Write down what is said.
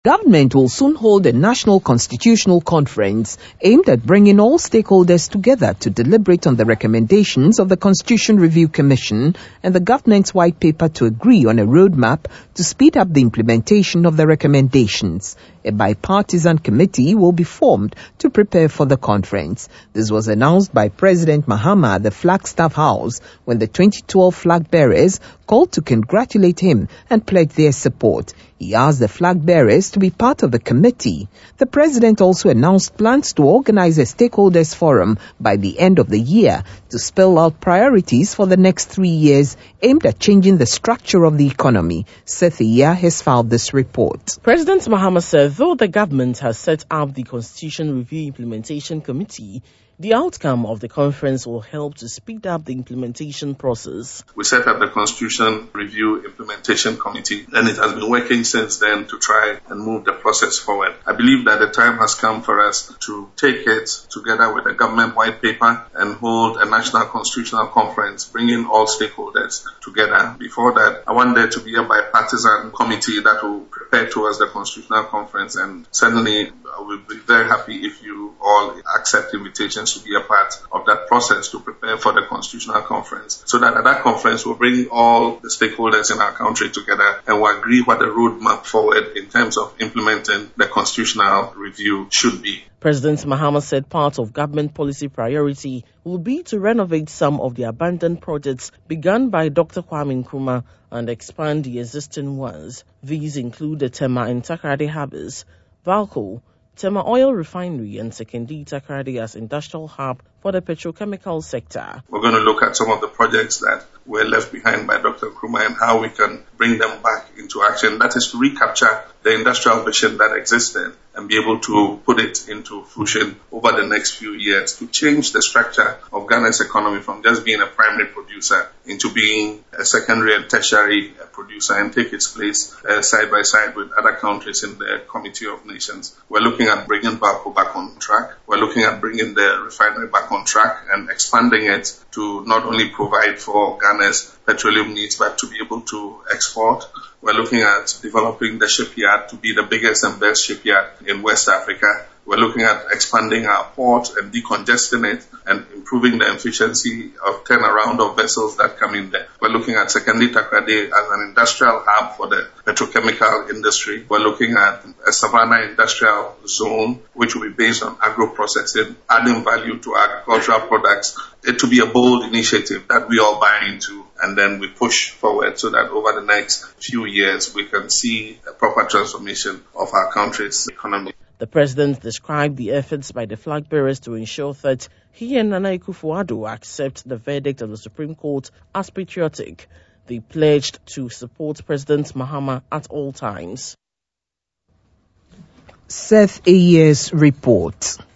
Government will soon hold a national constitutional conference aimed at bringing all stakeholders together to deliberate on the recommendations of the Constitution Review Commission and the government's white paper to agree on a roadmap to speed up the implementation of the recommendations. A bipartisan committee will be formed to prepare for the conference. This was announced by President Mahama at the Flagstaff House when the 2012 flag bearers called to congratulate him and pledge their support. He asked the flag bearers to be part of the committee. The president also announced plans to organize a stakeholders forum by the end of the year to spell out priorities for the next 3 years aimed at changing the structure of the economy. Seth Iya has filed this report. President Mahama said though the government has set up the Constitution Review Implementation Committee, the outcome of the conference will help to speed up the implementation process. We set up the Constitution Review Implementation Committee, and it has been working since then to try and move the process forward. I believe that the time has come for us to take it together with the government white paper and hold a national constitutional conference, bringing all stakeholders together. Before that, I want there to be a bipartisan committee that will prepare towards the constitutional conference, and certainly I will be very happy if you all accept invitations to be a part of that process to prepare for the constitutional conference, so that at that conference we'll bring all the stakeholders in our country together and we'll agree what the roadmap forward in terms of implementing the constitutional review should be. President Mahama said part of government policy priority will be to renovate some of the abandoned projects begun by Dr. Kwame Nkrumah and expand the existing ones. These include the Tema and Takoradi Harbours, Valco, Tema Oil Refinery and Sekondi Takoradi as industrial hub for the petrochemical sector. We're going to look at some of the projects that were left behind by Dr. Nkrumah and how we can bring them back into action. That is to recapture the industrial vision that existed and be able to put it into fruition over the next few years to change the structure of Ghana's economy from just being a primary producer into being a secondary and tertiary producer and take its place side by side with other countries in the Committee of Nations. We're looking at bringing Valco back on track. We're looking at bringing the refinery back on track and expanding it to not only provide for Ghana's petroleum needs but to be able to export. We're looking at developing the shipyard to be the biggest and best shipyard in West Africa. We're looking at expanding our port and decongesting it and improving the efficiency of turnaround of vessels that come in there. We're looking at Sekondi Takoradi as an industrial hub for the petrochemical industry. We're looking at a Savannah industrial zone, which will be based on agro-processing, adding value to agricultural products. It to be a bold initiative that we all buy into, and then we push forward so that over the next few years we can see a proper transformation of our country's economy. The president described the efforts by the flag bearers to ensure that he and Nana Akufo-Addo accept the verdict of the Supreme Court as patriotic. They pledged to support President Mahama at all times. Seth Iya's report.